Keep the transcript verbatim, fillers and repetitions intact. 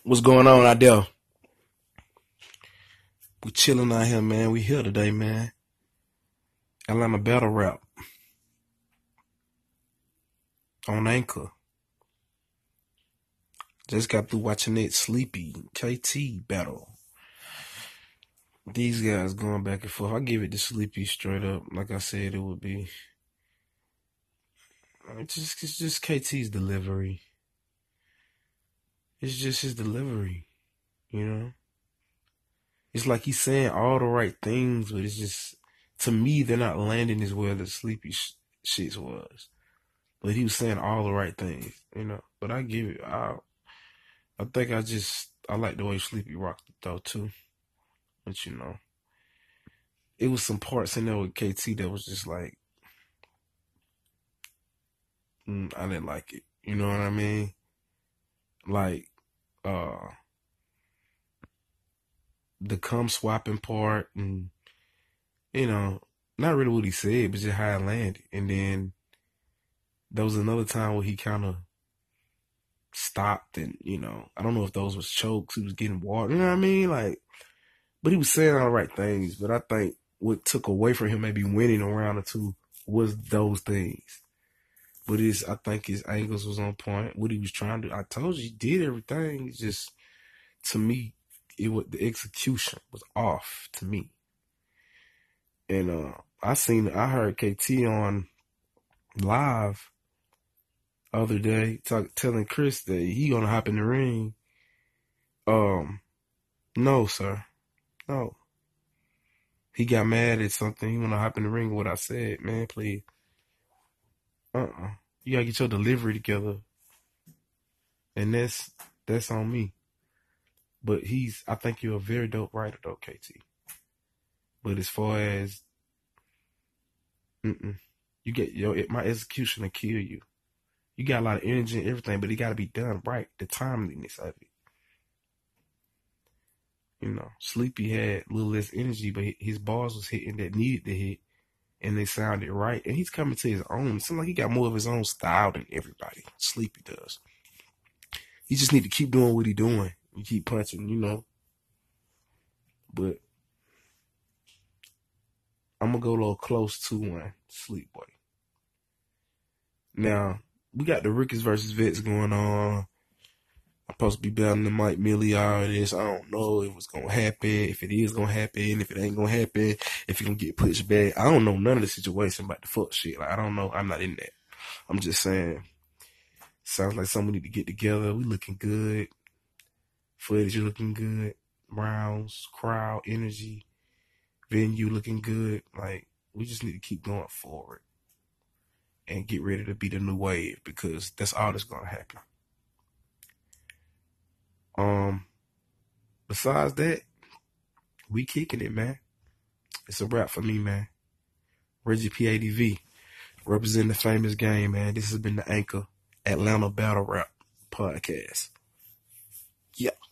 What's going on out there? We chilling out here, man. We here today, man. Atlanta Battle Rap on Anchor. Just got through watching that Sleepy K T battle. These guys going back and forth. I give it to Sleepy straight up, like I said it would be. It's just, it's just K T's delivery. It's just his delivery, you know? It's like he's saying all the right things, but it's just, to me, they're not landing as well as Sleepy sh- shits was. But he was saying all the right things, you know? But I give it, I, I think I just, I like the way Sleepy rocked it though, too. But, you know, it was some parts in there with K T that was just like, mm, I didn't like it. You know what I mean? Like, uh, the cum swapping part and, you know, not really what he said, but just how it landed. And then there was another time where he kind of stopped and, you know, I don't know if those was chokes. He was getting water. You know what I mean? Like, but he was saying all the right things. But I think what took away from him maybe winning a round or two was those things. But his, I think his angles was on point. What he was trying to, I told you, he did everything. It's just, to me, it was, the execution was off to me. And uh, I seen, I heard K T on live other day talk, telling Chris that he gonna hop in the ring. Um, no, sir, no. He got mad at something. He wanna hop in the ring. What I said, man, please. Uh-uh. You gotta get your delivery together, and that's that's on me. But he's, I think you're a very dope writer, though, K T. But as far as, mm-mm, you get your, my execution will kill you. You got a lot of energy and everything, but it got to be done right. The timeliness of it. You know, Sleepy had a little less energy, but his bars was hitting that needed to hit, and they sounded right. And he's coming to his own. It seems like he got more of his own style than everybody. Sleepy does. He just need to keep doing what he doing. You keep punching, you know. But I'm going to go a little close to one, Sleep Boy. Now, we got the Ricketts versus Vets going on. I'm supposed to be battling the Mike Millie, all this. I don't know if it's going to happen, if it is going to happen, if it ain't going to happen, if it's going to get pushed back. I don't know none of the situation about the fuck shit. Like, I don't know. I'm not in that. I'm just saying, sounds like something we need to get together. We looking good. Footage looking good. Rounds, crowd, energy, venue looking good. Like, we just need to keep going forward and get ready to be the new wave, because that's all that's going to happen. Um, besides that, we kicking it, man. It's a wrap for me, man. Reggie P A D V, representing the famous game, man. This has been the Anchor Atlanta Battle Rap Podcast. Yeah.